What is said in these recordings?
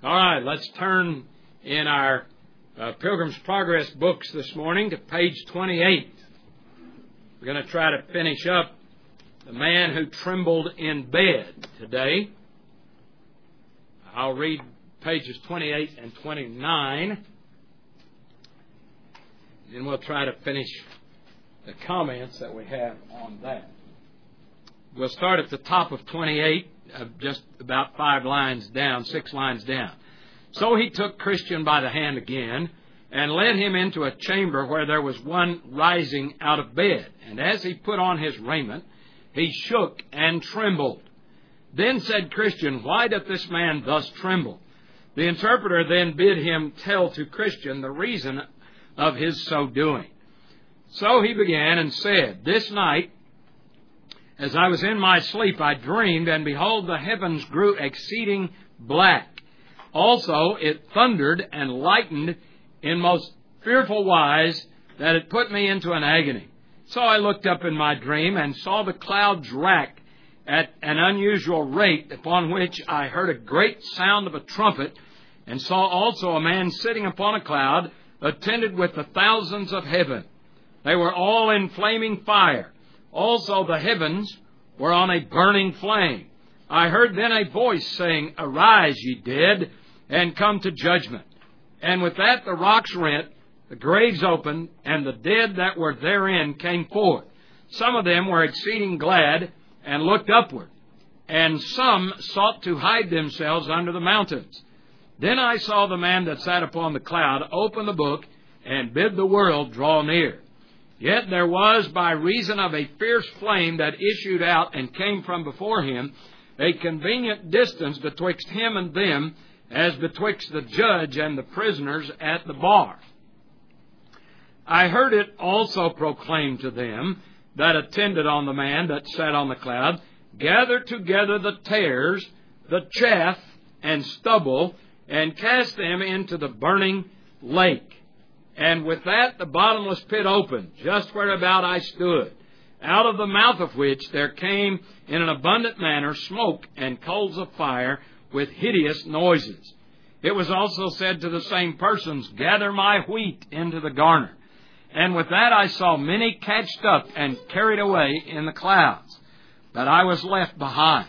All right, let's turn in our Pilgrim's Progress books this morning to page 28. We're going to try to finish up The Man Who Trembled in Bed today. I'll read pages 28 and 29. Then we'll try to finish the comments that we have on that. We'll start at the top of 28. Just about 6 lines down. So he took Christian by the hand again and led him into a chamber where there was one rising out of bed. And as he put on his raiment, he shook and trembled. Then said Christian, "Why doth this man thus tremble?" The interpreter then bid him tell to Christian the reason of his so doing. So he began and said, "This night, as I was in my sleep, I dreamed, and behold, the heavens grew exceeding black. Also it thundered and lightened in most fearful wise, that it put me into an agony. So I looked up in my dream, and saw the clouds rack at an unusual rate, upon which I heard a great sound of a trumpet, and saw also a man sitting upon a cloud, attended with the thousands of heaven. They were all in flaming fire. Also the heavens were on a burning flame. I heard then a voice saying, Arise, ye dead, and come to judgment. And with that the rocks rent, the graves opened, and the dead that were therein came forth. Some of them were exceeding glad, and looked upward, and some sought to hide themselves under the mountains. Then I saw the man that sat upon the cloud open the book, and bid the world draw near. Yet there was, by reason of a fierce flame that issued out and came from before him, a convenient distance betwixt him and them, as betwixt the judge and the prisoners at the bar. I heard it also proclaimed to them that attended on the man that sat on the cloud, Gather together the tares, the chaff, and stubble, and cast them into the burning lake. And with that the bottomless pit opened, just whereabout I stood, out of the mouth of which there came in an abundant manner smoke and coals of fire with hideous noises. It was also said to the same persons, Gather my wheat into the garner. And with that I saw many catched up and carried away in the clouds, but I was left behind.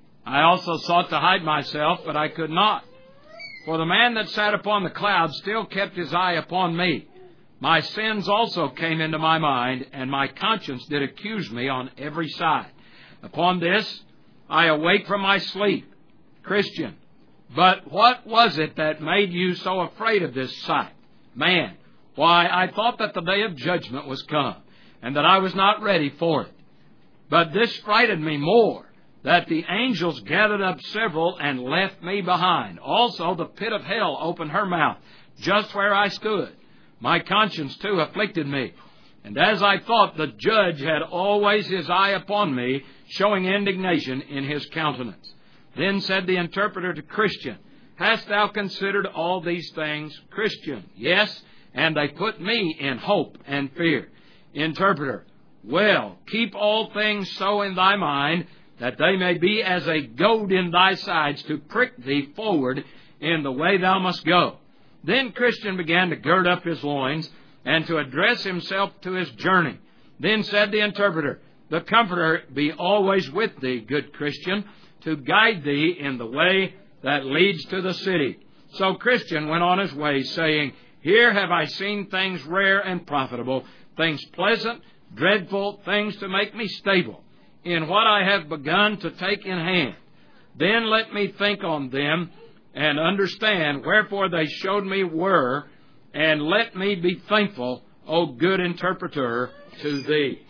I also sought to hide myself, but I could not. For the man that sat upon the cloud still kept his eye upon me. My sins also came into my mind, and my conscience did accuse me on every side. Upon this I awake from my sleep. Christian, but what was it that made you so afraid of this sight? Man, why, I thought that the day of judgment was come, and that I was not ready for it. But this frightened me more, that the angels gathered up several and left me behind. Also the pit of hell opened her mouth, just where I stood. My conscience too afflicted me. And as I thought, the judge had always his eye upon me, showing indignation in his countenance. Then said the interpreter to Christian, Hast thou considered all these things? Christian, Yes, and they put me in hope and fear. Interpreter, Well, keep all things so in thy mind, that they may be as a goad in thy sides to prick thee forward in the way thou must go. Then Christian began to gird up his loins, and to address himself to his journey. Then said the interpreter, The Comforter be always with thee, good Christian, to guide thee in the way that leads to the city. So Christian went on his way, saying, Here have I seen things rare and profitable, things pleasant, dreadful, things to make me stable, in what I have begun to take in hand. Then let me think on them, and understand wherefore they showed me were, and let me be thankful, O good interpreter, to thee.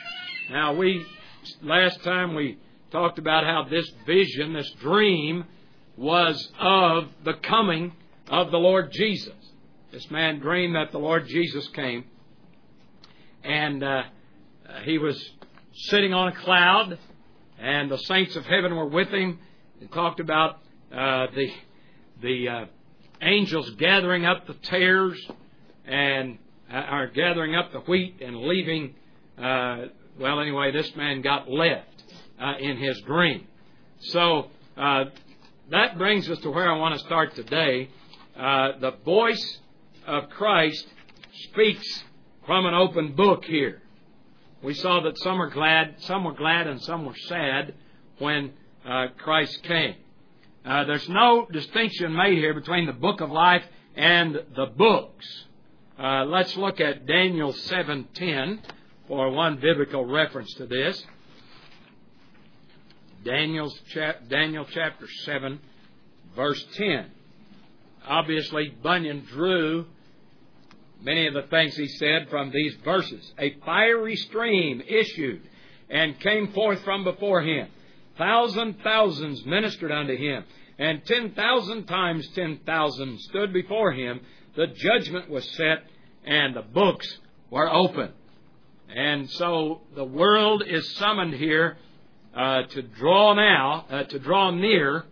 Now last time we talked about how this vision, this dream, was of the coming of the Lord Jesus. This man dreamed that the Lord Jesus came, and he was sitting on a cloud, and the saints of heaven were with him. It talked about the angels gathering up the tares and are gathering up the wheat and leaving. This man got left in his dream. So that brings us to where I want to start today. The voice of Christ speaks from an open book here. We saw that some were glad, and some were sad when Christ came. There's no distinction made here between the book of life and the books. Let's look at Daniel 7:10 for one biblical reference to this. Daniel chapter 7, verse 10. Obviously, Bunyan drew many of the things he said from these verses. A fiery stream issued and came forth from before him. Thousands ministered unto him, and 10,000 times 10,000 stood before him. The judgment was set, and the books were open. And so the world is summoned here to draw near,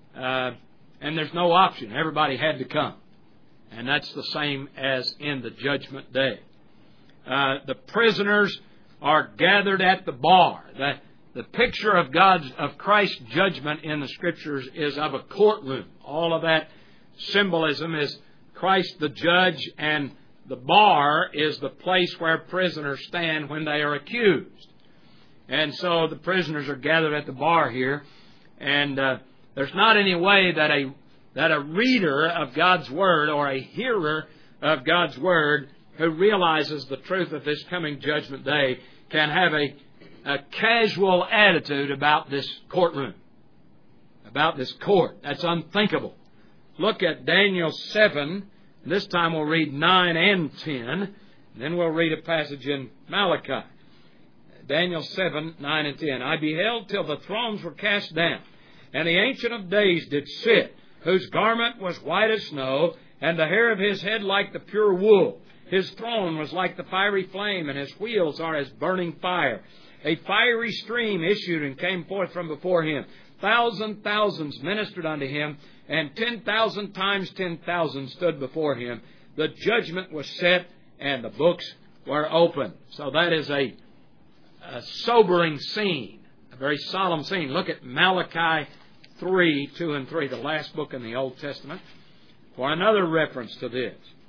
and there's no option. Everybody had to come. And that's the same as in the judgment day. The prisoners are gathered at the bar. The picture of Christ's judgment in the Scriptures is of a courtroom. All of that symbolism is Christ the judge, and the bar is the place where prisoners stand when they are accused. And so the prisoners are gathered at the bar here, and there's not any way that a reader of God's Word or a hearer of God's Word who realizes the truth of this coming judgment day can have a casual attitude about this courtroom, about this court. That's unthinkable. Look at Daniel 7. This time we'll read 9 and 10. And then we'll read a passage in Malachi. Daniel 7, 9 and 10. I beheld till the thrones were cast down, and the Ancient of Days did sit, whose garment was white as snow, and the hair of his head like the pure wool. His throne was like the fiery flame, and his wheels are as burning fire. A fiery stream issued and came forth from before him. Thousands ministered unto him, and 10,000 times 10,000 stood before him. The judgment was set, and the books were opened. So that is a sobering scene, a very solemn scene. Look at Malachi 3, 2 and 3, the last book in the Old Testament, for another reference to this.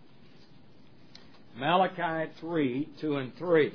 Malachi 3, 2 and 3.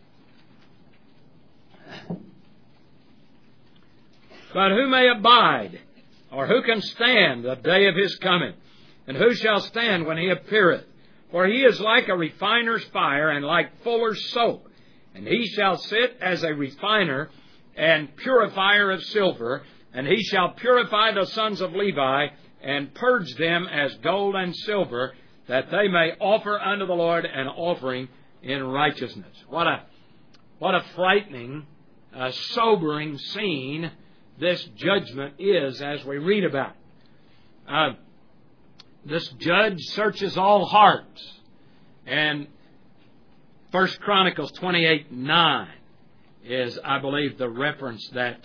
But who may abide, or who can stand the day of his coming? And who shall stand when he appeareth? For he is like a refiner's fire, and like fuller's soap. And he shall sit as a refiner and purifier of silver, and he shall purify the sons of Levi, and purge them as gold and silver, that they may offer unto the Lord an offering in righteousness. What a frightening, sobering scene this judgment is as we read about it. This judge searches all hearts. And 1 Chronicles 28:9 is, I believe, the reference that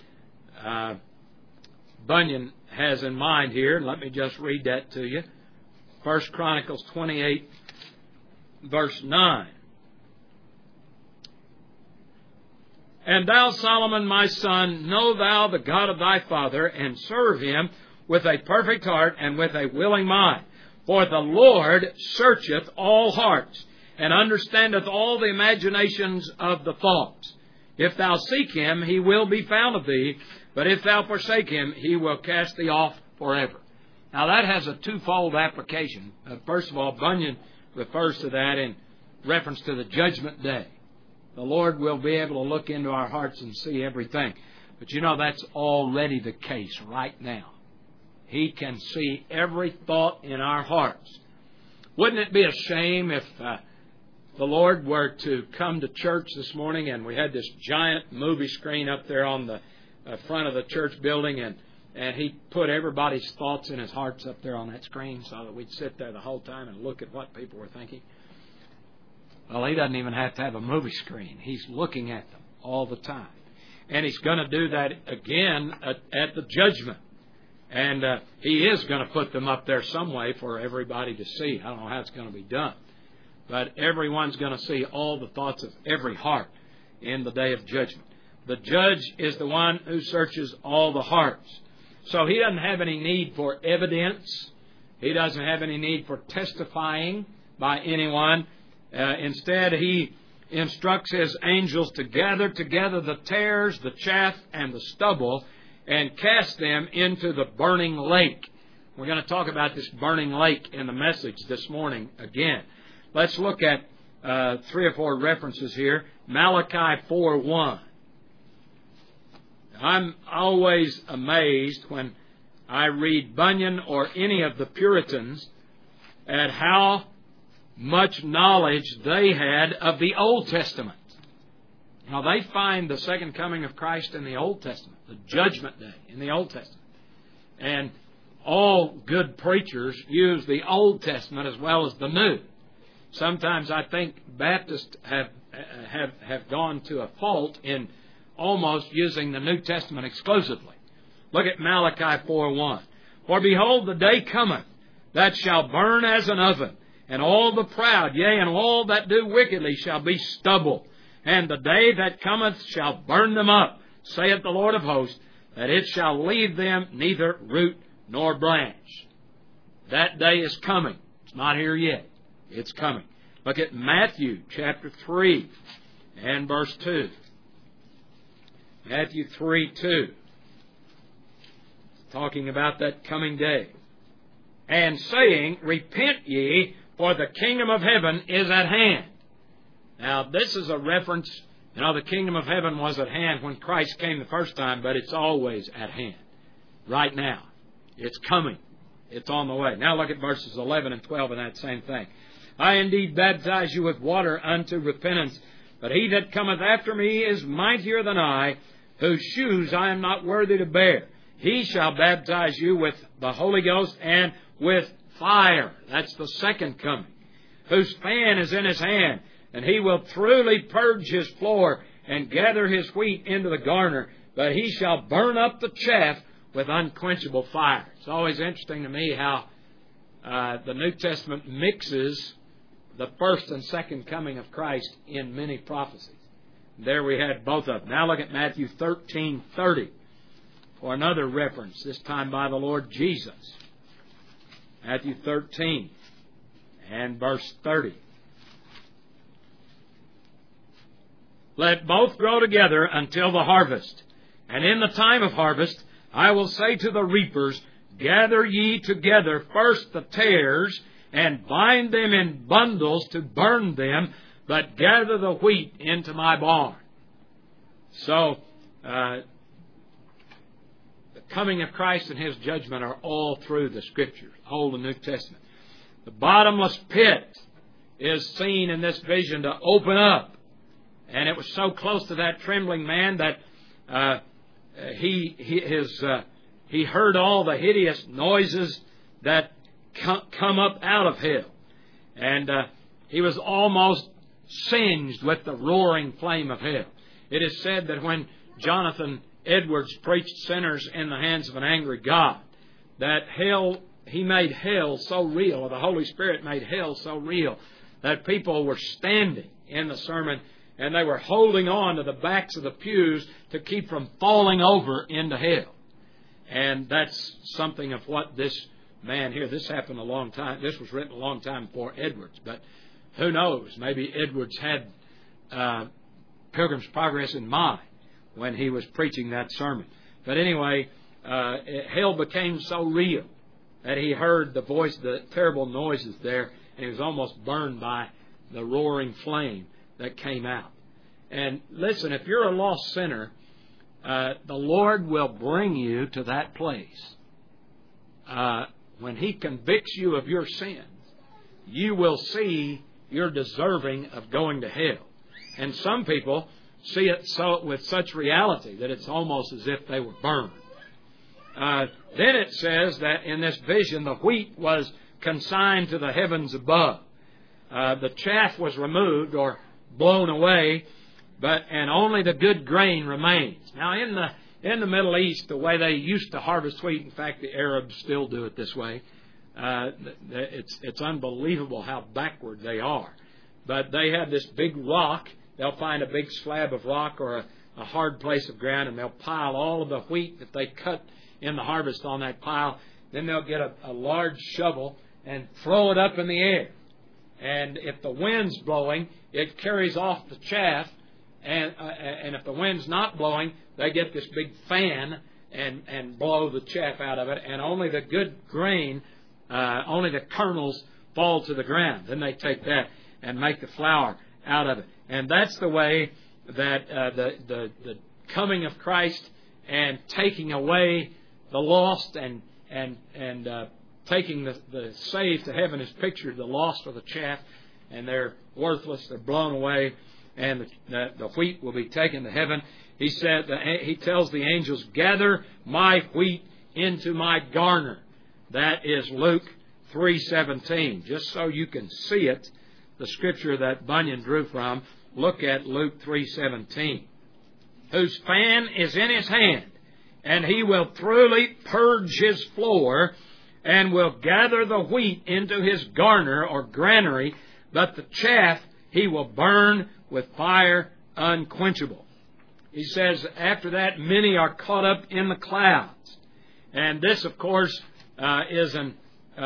Bunyan has in mind here. Let me just read that to you. 1 Chronicles 28, verse 9. And thou, Solomon, my son, know thou the God of thy father, and serve him with a perfect heart and with a willing mind. For the Lord searcheth all hearts, and understandeth all the imaginations of the thoughts. If thou seek him, he will be found of thee, but if thou forsake him, he will cast thee off forever. Now that has a twofold application. First of all, Bunyan refers to that in reference to the judgment day. The Lord will be able to look into our hearts and see everything. But you know, that's already the case right now. He can see every thought in our hearts. Wouldn't it be a shame if the Lord were to come to church this morning and we had this giant movie screen up there on the front of the church building, and He put everybody's thoughts in His hearts up there on that screen so that we'd sit there the whole time and look at what people were thinking? Well, He doesn't even have to have a movie screen. He's looking at them all the time. And He's going to do that again at the judgment. And He is going to put them up there some way for everybody to see. I don't know how it's going to be done. But everyone's going to see all the thoughts of every heart in the day of judgment. The judge is the one who searches all the hearts. So he doesn't have any need for evidence. He doesn't have any need for testifying by anyone. Instead, he instructs his angels to gather together the tares, the chaff, and the stubble, and cast them into the burning lake. We're going to talk about this burning lake in the message this morning again. Let's look at 3 or 4 references here. Malachi 4:1. I'm always amazed when I read Bunyan or any of the Puritans at how much knowledge they had of the Old Testament. Now, they find the second coming of Christ in the Old Testament, the judgment day in the Old Testament. And all good preachers use the Old Testament as well as the New. Sometimes I think Baptists have gone to a fault in almost using the New Testament exclusively. Look at Malachi 4:1. For behold, the day cometh that shall burn as an oven, and all the proud, yea, and all that do wickedly shall be stubble. And the day that cometh shall burn them up, saith the Lord of hosts, that it shall leave them neither root nor branch. That day is coming. It's not here yet. It's coming. Look at Matthew chapter 3 and verse 2. Matthew 3:2. Talking about that coming day. And saying, repent ye, for the kingdom of heaven is at hand. Now, this is a reference. The kingdom of heaven was at hand when Christ came the first time, but it's always at hand. Right now. It's coming. It's on the way. Now look at verses 11 and 12 in that same thing. I indeed baptize you with water unto repentance, but he that cometh after me is mightier than I, whose shoes I am not worthy to bear. He shall baptize you with the Holy Ghost and with fire. That's the second coming. Whose fan is in his hand, and he will truly purge his floor and gather his wheat into the garner, but he shall burn up the chaff with unquenchable fire. It's always interesting to me how the New Testament mixes the first and second coming of Christ in many prophecies. There we had both of them. Now look at Matthew 13:30 for another reference, this time by the Lord Jesus. Matthew 13 and verse 30. Let both grow together until the harvest. And in the time of harvest, I will say to the reapers, gather ye together first the tares, and bind them in bundles to burn them, but gather the wheat into my barn. So, the coming of Christ and His judgment are all through the Scriptures, Old and New Testament. The bottomless pit is seen in this vision to open up. And it was so close to that trembling man that he heard all the hideous noises that come up out of hell. And he was almost singed with the roaring flame of hell. It is said that when Jonathan Edwards preached sinners in the hands of an angry God, that hell, he made hell so real, or the Holy Spirit made hell so real, that people were standing in the sermon and they were holding on to the backs of the pews to keep from falling over into hell. And that's something of what this man here, this happened a long time, this was written a long time before Edwards, but who knows, maybe Edwards had Pilgrim's Progress in mind when he was preaching that sermon. But anyway, hell became so real that he heard the voice, the terrible noises there, and he was almost burned by the roaring flame that came out. And listen, if you're a lost sinner, the Lord will bring you to that place. When He convicts you of your sins, you will see you're deserving of going to hell. And some people see it so with such reality that it's almost as if they were burned. Then it says that in this vision, the wheat was consigned to the heavens above. The chaff was removed or blown away, and only the good grain remains. Now, in the Middle East, the way they used to harvest wheat, in fact, the Arabs still do it this way. It's unbelievable how backward they are. But they have this big rock. They'll find a big slab of rock or a hard place of ground, and they'll pile all of the wheat that they cut in the harvest on that pile. Then they'll get a large shovel and throw it up in the air. And if the wind's blowing, it carries off the chaff. And if the wind's not blowing, they get this big fan and blow the chaff out of it. And only the good grain, only the kernels fall to the ground. Then they take that and make the flour out of it. And that's the way that the coming of Christ and taking away the lost and taking the saved to heaven is pictured. The lost are the chaff, and they're worthless. They're blown away, and the wheat will be taken to heaven. He said, he tells the angels, "Gather my wheat into my garner." That is Luke 3:17. Just so you can see it, the scripture that Bunyan drew from, look at Luke 3:17. "Whose fan is in his hand, and he will thoroughly purge his floor, and will gather the wheat into his garner or granary, but the chaff he will burn with fire unquenchable." He says, after that, many are caught up in the clouds. And this, of course, is I'm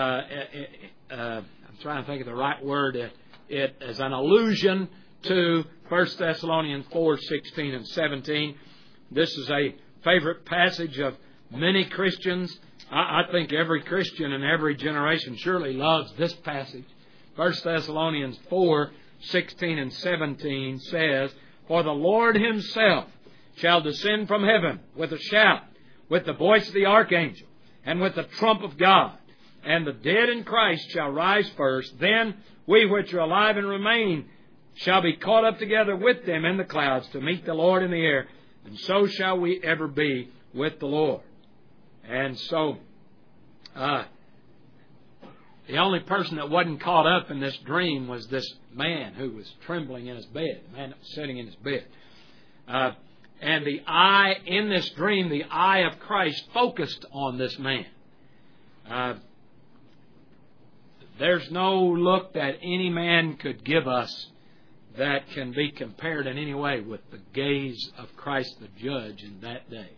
trying to think of the right word. It is an allusion to 1 Thessalonians 4:16 and 17. This is a favorite passage of many Christians. I think every Christian in every generation surely loves this passage. 1 Thessalonians 4:16 and 17 says, "For the Lord himself shall descend from heaven with a shout, with the voice of the archangel, and with the trump of God. And the dead in Christ shall rise first. Then we which are alive and remain shall be caught up together with them in the clouds to meet the Lord in the air. And so shall we ever be with the Lord." And so, the only person that wasn't caught up in this dream was this man who was trembling in his bed, the man that was sitting in his bed. And the eye, in this dream, the eye of Christ focused on this man. There's no look that any man could give us that can be compared in any way with the gaze of Christ the Judge in that day.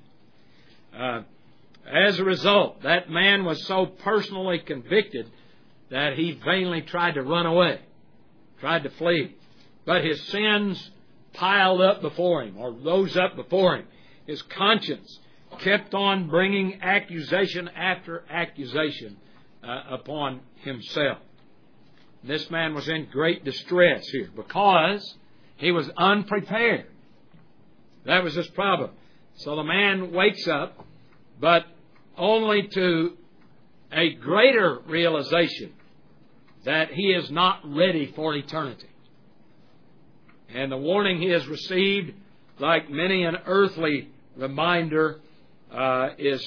As a result, that man was so personally convicted that he vainly tried to run away, tried to flee. But his sins piled up before him, or rose up before him. His conscience kept on bringing accusation after accusation upon himself. This man was in great distress here because he was unprepared. That was his problem. So the man wakes up, but only to a greater realization that he is not ready for eternity. And the warning he has received, like many an earthly reminder, is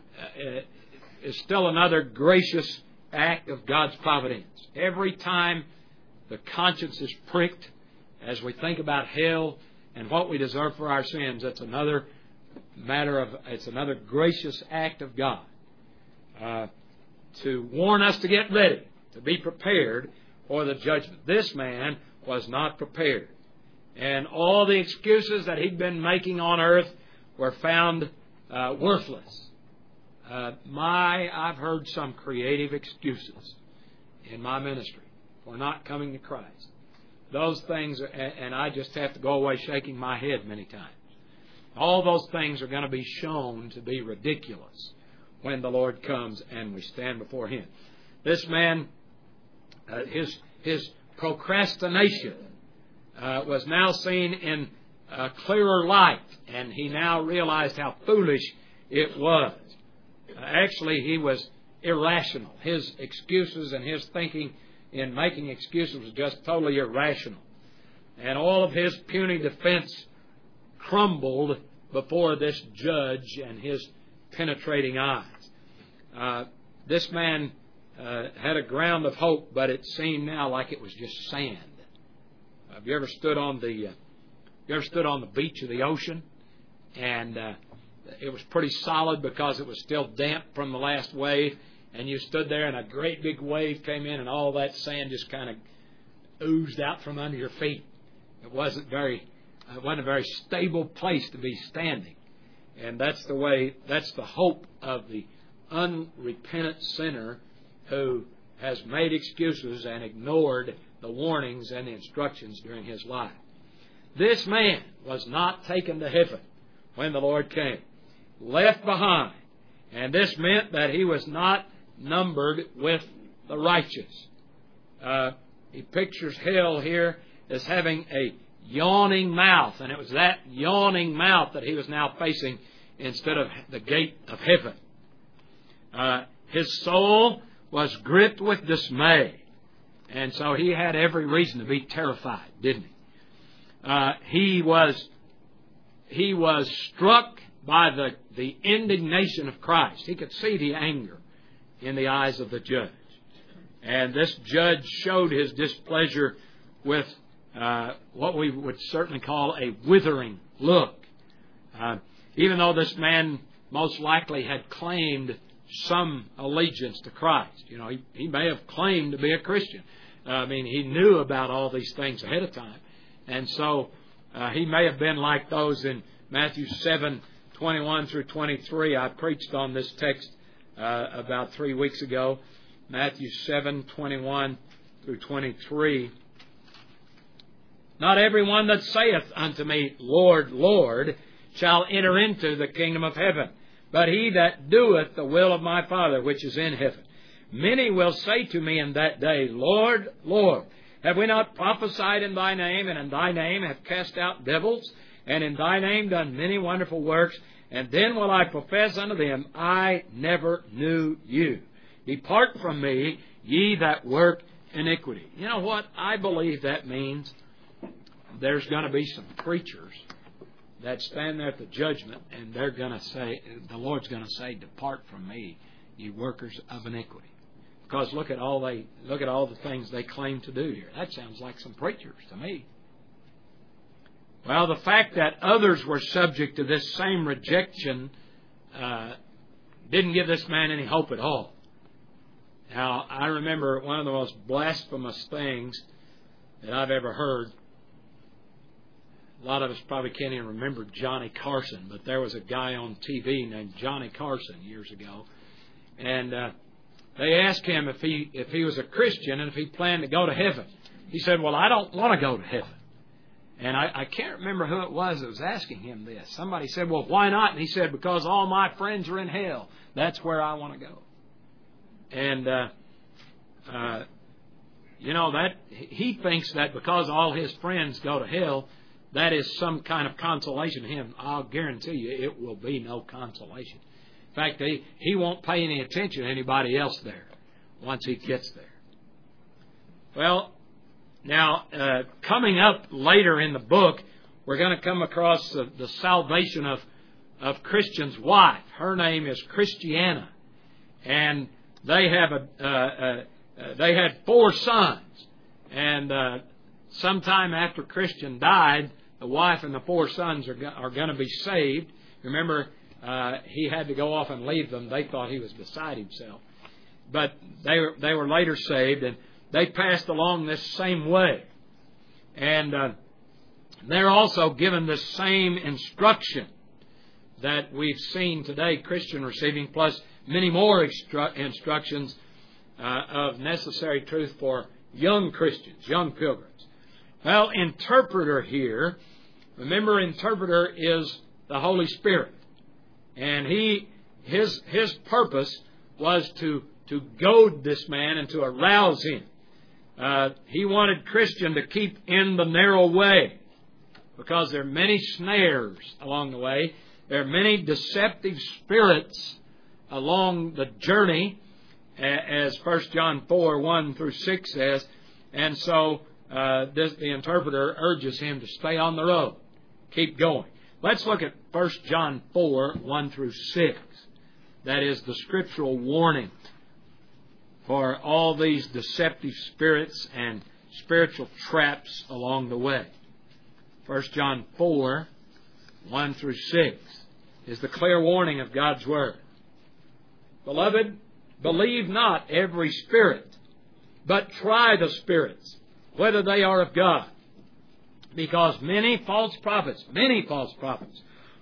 still another gracious act of God's providence. Every time the conscience is pricked, as we think about hell and what we deserve for our sins, it's another it's another gracious act of God to warn us to get ready, to be prepared for the judgment. This man was not prepared. And all the excuses that he'd been making on earth were found worthless. I've heard some creative excuses in my ministry for not coming to Christ. Those things, and I just have to go away shaking my head many times. All those things are going to be shown to be ridiculous when the Lord comes and we stand before Him. This man, his procrastination was now seen in a clearer light, and he now realized how foolish it was. Actually, he was irrational. His excuses and his thinking in making excuses was just totally irrational. And all of his puny defense crumbled before this judge and his penetrating eyes. This man had a ground of hope, but it seemed now like it was just sand. Have you ever stood on the beach of the ocean, and it was pretty solid because it was still damp from the last wave, and you stood there and a great big wave came in and all that sand just kind of oozed out from under your feet. It wasn't a very stable place to be standing. And that's the hope of the unrepentant sinner who has made excuses and ignored the warnings and the instructions during his life. This man was not taken to heaven when the Lord came, left behind. And this meant that he was not numbered with the righteous. He pictures hell here as having a yawning mouth, and it was that yawning mouth that he was now facing instead of the gate of heaven. His soul was gripped with dismay, and so he had every reason to be terrified, didn't he? He was struck by the indignation of Christ. He could see the anger in the eyes of the judge. And this judge showed his displeasure with what we would certainly call a withering look. Even though this man most likely had claimed some allegiance to Christ. You know, he may have claimed to be a Christian. He knew about all these things ahead of time. And so he may have been like those in Matthew 7:21 through 23. I preached on this text about 3 weeks ago. Matthew 7:21 through 23. Not everyone that saith unto me, Lord, Lord, shall enter into the kingdom of heaven, but he that doeth the will of my Father which is in heaven. Many will say to me in that day, Lord, Lord, have we not prophesied in thy name, and in thy name have cast out devils, and in thy name done many wonderful works? And then will I profess unto them, I never knew you. Depart from me, ye that work iniquity. You know what? I believe that means there's going to be some preachers that stand there at the judgment, and they're going to say, the Lord's going to say, depart from me, ye workers of iniquity. Because look at all the things they claim to do here. That sounds like some preachers to me. Well, the fact that others were subject to this same rejection didn't give this man any hope at all. Now, I remember one of the most blasphemous things that I've ever heard. A lot of us probably can't even remember Johnny Carson, but there was a guy on TV named Johnny Carson years ago. And they asked him if he was a Christian and if he planned to go to heaven. He said, well, I don't want to go to heaven. And I can't remember who it was that was asking him this. Somebody said, well, why not? And he said, because all my friends are in hell. That's where I want to go. And, that he thinks that because all his friends go to hell, that is some kind of consolation to him. I'll guarantee you it will be no consolation. In fact, he won't pay any attention to anybody else there once he gets there. Well, now, coming up later in the book, we're going to come across the salvation of Christian's wife. Her name is Christiana. And they had 4 sons. And sometime after Christian died, the wife and the 4 sons are going to be saved. Remember, he had to go off and leave them. They thought he was beside himself. But they were later saved, and they passed along this same way. And they're also given the same instruction that we've seen today, Christian receiving, plus many more instructions of necessary truth for young Christians, young pilgrims. Well, interpreter here, remember, interpreter is the Holy Spirit. And his purpose was to goad this man and to arouse him. He wanted Christian to keep in the narrow way, because there are many snares along the way. There are many deceptive spirits along the journey, as 1 John 4:1 through 6 says. And so the interpreter urges him to stay on the road, keep going. Let's look at 1 John 4:1 through 6. That is the scriptural warning for all these deceptive spirits and spiritual traps along the way. 1 John 4:1 through 6 is the clear warning of God's Word. Beloved, believe not every spirit, but try the spirits, whether they are of God. Because many false prophets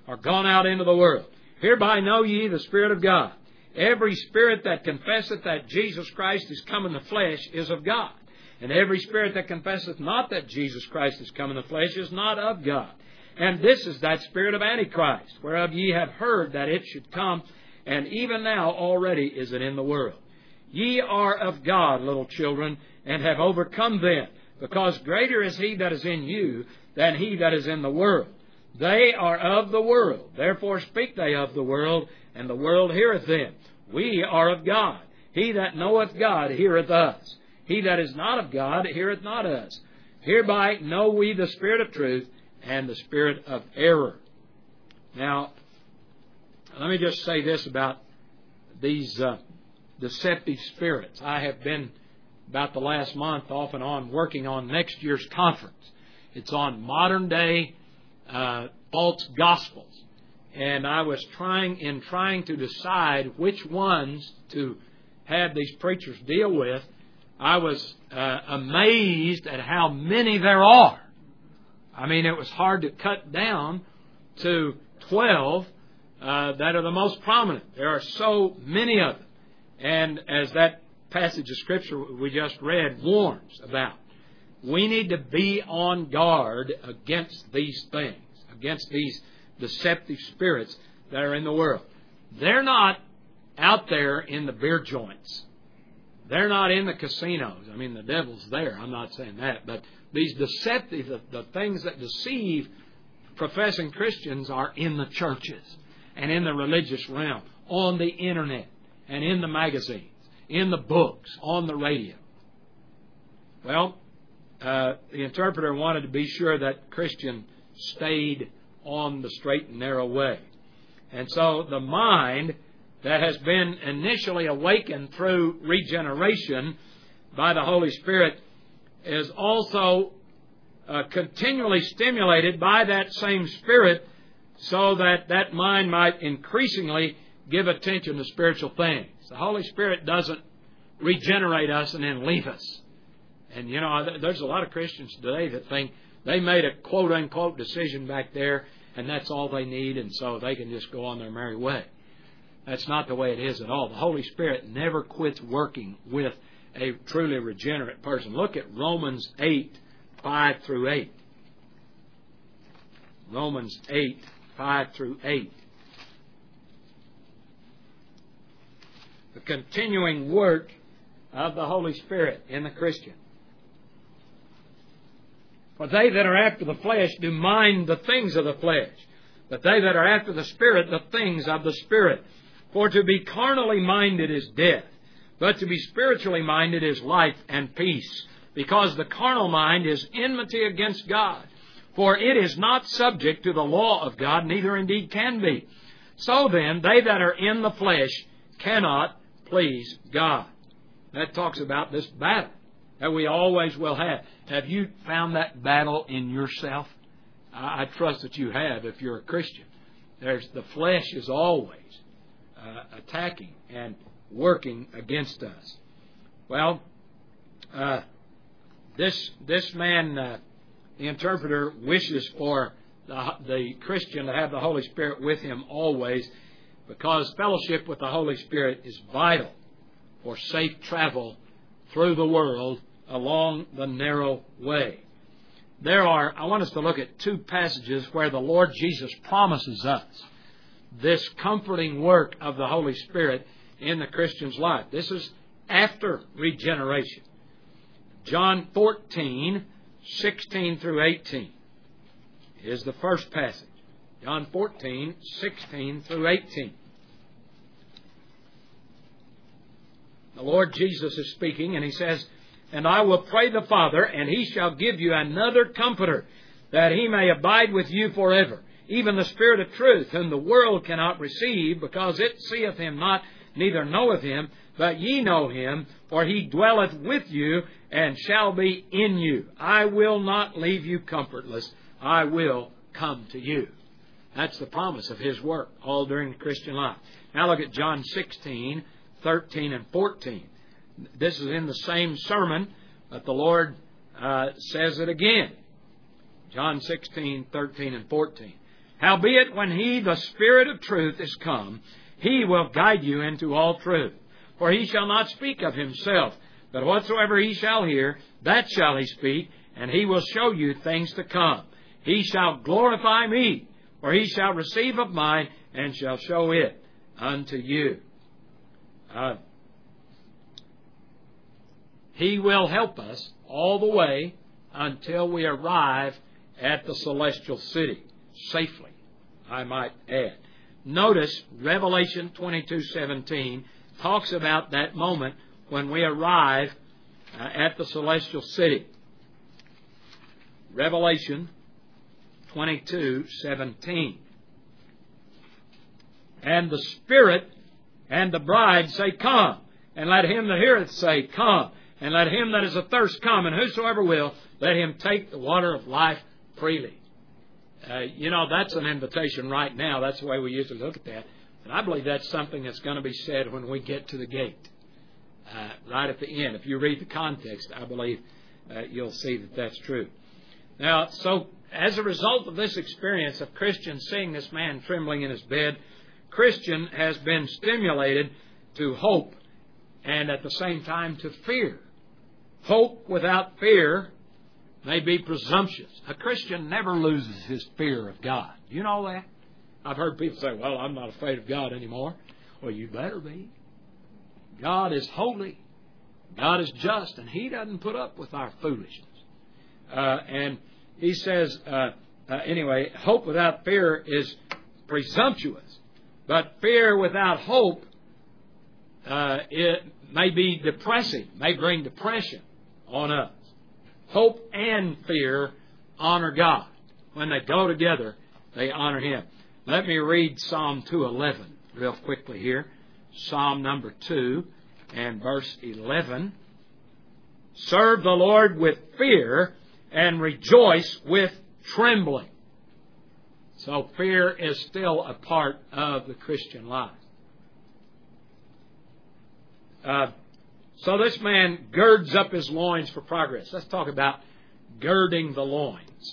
are gone out into the world. Hereby know ye the Spirit of God. Every spirit that confesseth that Jesus Christ is come in the flesh is of God. And every spirit that confesseth not that Jesus Christ is come in the flesh is not of God. And this is that spirit of Antichrist, whereof ye have heard that it should come, and even now already is it in the world. Ye are of God, little children, and have overcome them, because greater is He that is in you than he that is in the world. They are of the world, therefore speak they of the world, and the world heareth them. We are of God. He that knoweth God heareth us. He that is not of God heareth not us. Hereby know we the spirit of truth and the spirit of error. Now, let me just say this about these deceptive spirits. I have been, about the last month, off and on, working on next year's conference. It's on modern day false gospels. And I was trying to decide which ones to have these preachers deal with. I was amazed at how many there are. I mean, it was hard to cut down to 12 that are the most prominent. There are so many of them. And as that passage of Scripture we just read warns about, we need to be on guard against these things, against these deceptive spirits that are in the world. They're not out there in the beer joints. They're not in the casinos. I mean, the devil's there. I'm not saying that. But these deceptive, the things that deceive professing Christians are in the churches and in the religious realm, on the internet and in the magazines, in the books, on the radio. Well, the interpreter wanted to be sure that Christian stayed on the straight and narrow way. And so the mind that has been initially awakened through regeneration by the Holy Spirit is also continually stimulated by that same Spirit, so that that mind might increasingly give attention to spiritual things. The Holy Spirit doesn't regenerate us and then leave us. And, you know, there's a lot of Christians today that think they made a quote-unquote decision back there, and that's all they need, and so they can just go on their merry way. That's not the way it is at all. The Holy Spirit never quits working with a truly regenerate person. Look at Romans 8, 5 through 8. Romans 8, 5 through 8. The continuing work of the Holy Spirit in the Christian. For they that are after the flesh do mind the things of the flesh, but they that are after the Spirit, the things of the Spirit. For to be carnally minded is death, but to be spiritually minded is life and peace. Because the carnal mind is enmity against God, for it is not subject to the law of God, neither indeed can be. So then, they that are in the flesh cannot please God. That talks about this battle that we always will have. Have you found that battle in yourself? I trust that you have if you're a Christian. The flesh is always attacking and working against us. Well, this man, the interpreter, wishes for the Christian to have the Holy Spirit with him always, because fellowship with the Holy Spirit is vital for safe travel through the world along the narrow way. I want us to look at two passages where the Lord Jesus promises us this comforting work of the Holy Spirit in the Christian's life. This is after regeneration. John 14, 16 through 18 is the first passage. John 14, 16 through 18. The Lord Jesus is speaking, and He says, And I will pray the Father, and He shall give you another Comforter, that He may abide with you forever, even the Spirit of truth, whom the world cannot receive, because it seeth Him not, neither knoweth Him, but ye know Him, for He dwelleth with you, and shall be in you. I will not leave you comfortless. I will come to you. That's the promise of His work all during the Christian life. Now look at John 16, 13 and 14. This is in the same sermon, but the Lord says it again. John 16, 13 and 14. Howbeit, when He, the Spirit of truth, is come, He will guide you into all truth. For He shall not speak of Himself, but whatsoever He shall hear, that shall He speak, and He will show you things to come. He shall glorify Me, for He shall receive of mine, and shall show it unto you. He will help us all the way until we arrive at the celestial city, safely, I might add. Notice Revelation 22:17 talks about that moment when we arrive at the celestial city. Revelation 22:17. And the Spirit and the bride say, Come. And let him that heareth say, Come. And let him that is athirst come. And whosoever will, let him take the water of life freely. That's an invitation right now. That's the way we usually look at that. And I believe that's something that's going to be said when we get to the gate, right at the end. If you read the context, I believe you'll see that that's true. Now, so as a result of this experience of Christian seeing this man trembling in his bed, Christian has been stimulated to hope and at the same time to fear. Hope without fear may be presumptuous. A Christian never loses his fear of God. You know that? I've heard people say, well, I'm not afraid of God anymore. Well, you better be. God is holy. God is just, and He doesn't put up with our foolishness. And he says, anyway, hope without fear is presumptuous. But fear without hope, it may be depressing, may bring depression on us. Hope and fear honor God. When they go together, they honor Him. Let me read Psalm 2:11 real quickly here. Psalm number 2 and verse 11. Serve the Lord with fear and rejoice with trembling. So fear is still a part of the Christian life. So this man girds up his loins for progress. Let's talk about girding the loins.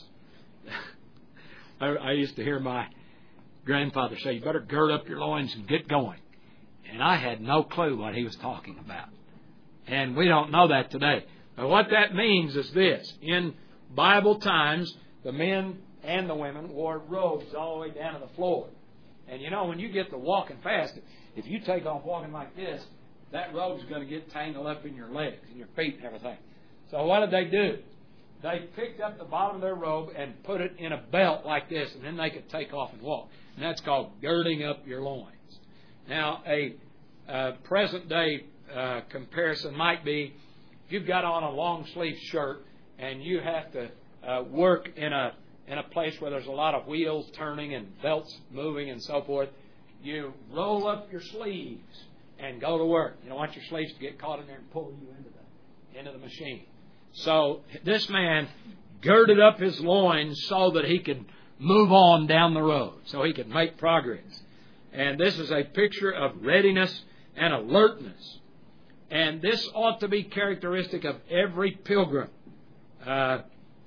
I used to hear my grandfather say, you better gird up your loins and get going. And I had no clue what he was talking about. And we don't know that today. But what that means is this. In Bible times, the men and the women wore robes all the way down to the floor. And when you get to walking fast, if you take off walking like this, that robe's going to get tangled up in your legs and your feet and everything. So what did they do? They picked up the bottom of their robe and put it in a belt like this, and then they could take off and walk. And that's called girding up your loins. Now, a present-day comparison might be, if you've got on a long-sleeve shirt and you have to work in a place where there's a lot of wheels turning and belts moving and so forth, you roll up your sleeves and go to work. You don't want your sleeves to get caught in there and pull you into the machine. So this man girded up his loins so that he could move on down the road, so he could make progress. And this is a picture of readiness and alertness. And this ought to be characteristic of every pilgrim. And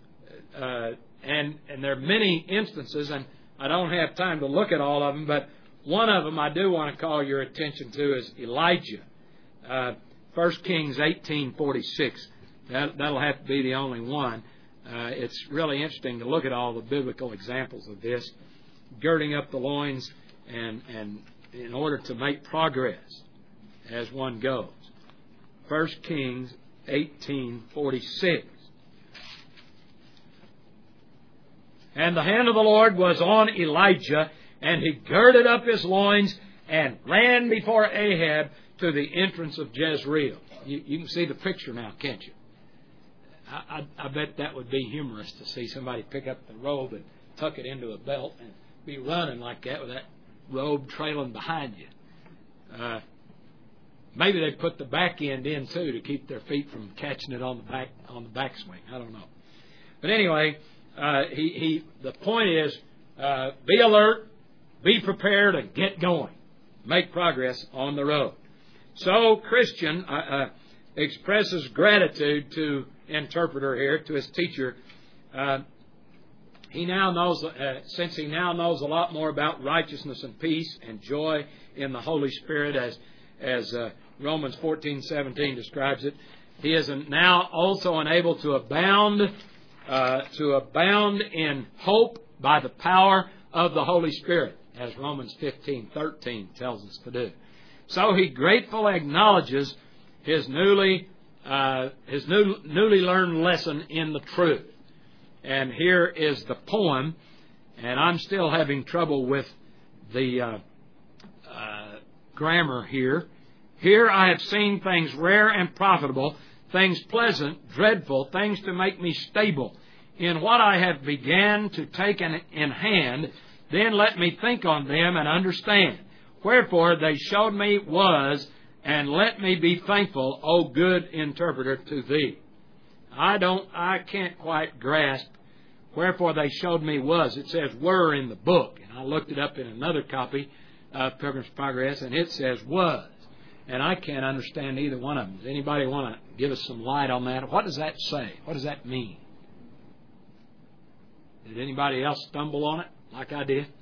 there are many instances, and I don't have time to look at all of them, but one of them I do want to call your attention to is Elijah. 1 Kings 18:46. That'll have to be the only one. It's really interesting to look at all the biblical examples of this, girding up the loins and in order to make progress as one goes. 1 Kings 18:46. And the hand of the Lord was on Elijah, and he girded up his loins and ran before Ahab to the entrance of Jezreel. You can see the picture now, can't you? I bet that would be humorous to see somebody pick up the robe and tuck it into a belt and be running like that with that robe trailing behind you. Maybe they put the back end in too to keep their feet from catching it on the backswing. I don't know. But anyway, the point is, be alert, be prepared, and get going. Make progress on the road. So Christian expresses gratitude to interpreter here, to his teacher, he now knows, since he now knows a lot more about righteousness and peace and joy in the Holy Spirit, as Romans 14:17 describes it, he is now also enabled to abound in hope by the power of the Holy Spirit, as Romans 15:13 tells us to do. So he gratefully acknowledges his newly learned lesson in the truth. And here is the poem, and I'm still having trouble with the grammar here. Here I have seen things rare and profitable, things pleasant, dreadful, things to make me stable. In what I have began to take in hand, then let me think on them and understand. Wherefore they showed me was, and let me be thankful, O good interpreter, to thee. I can't quite grasp wherefore they showed me was. It says were in the book, and I looked it up in another copy of Pilgrim's Progress, and it says was. And I can't understand either one of them. Does anybody want to give us some light on that? What does that say? What does that mean? Did anybody else stumble on it like I did?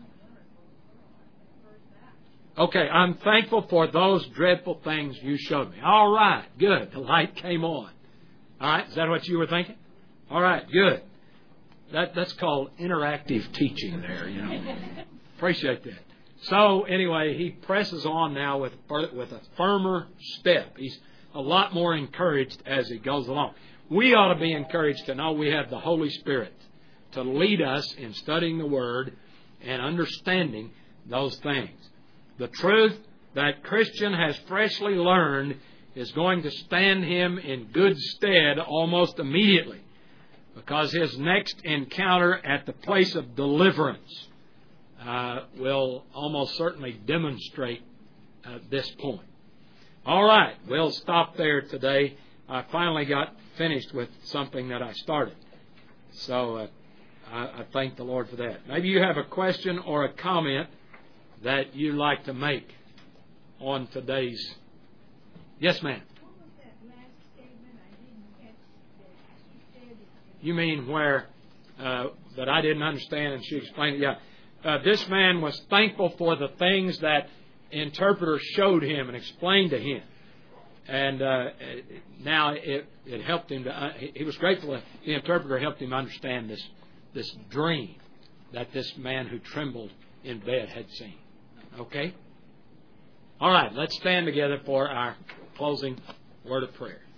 Okay, I'm thankful for those dreadful things you showed me. All right, good. The light came on. All right, is that what you were thinking? All right, good. That's called interactive teaching there, you know. Appreciate that. So, anyway, he presses on now with a firmer step. He's a lot more encouraged as he goes along. We ought to be encouraged to know we have the Holy Spirit to lead us in studying the Word and understanding those things. The truth that Christian has freshly learned is going to stand him in good stead almost immediately, because his next encounter at the place of deliverance will almost certainly demonstrate this point. All right, we'll stop there today. I finally got finished with something that I started. So I thank the Lord for that. Maybe you have a question or a comment that you'd like to make on today's... Yes, ma'am. What was that last statement I didn't catch that you said? You mean where that I didn't understand and she explained it? Yeah. This man was thankful for the things that interpreter showed him and explained to him. And now it helped him to... he was grateful that the interpreter helped him understand this dream that this man who trembled in bed had seen. Okay? All right, let's stand together for our closing word of prayer.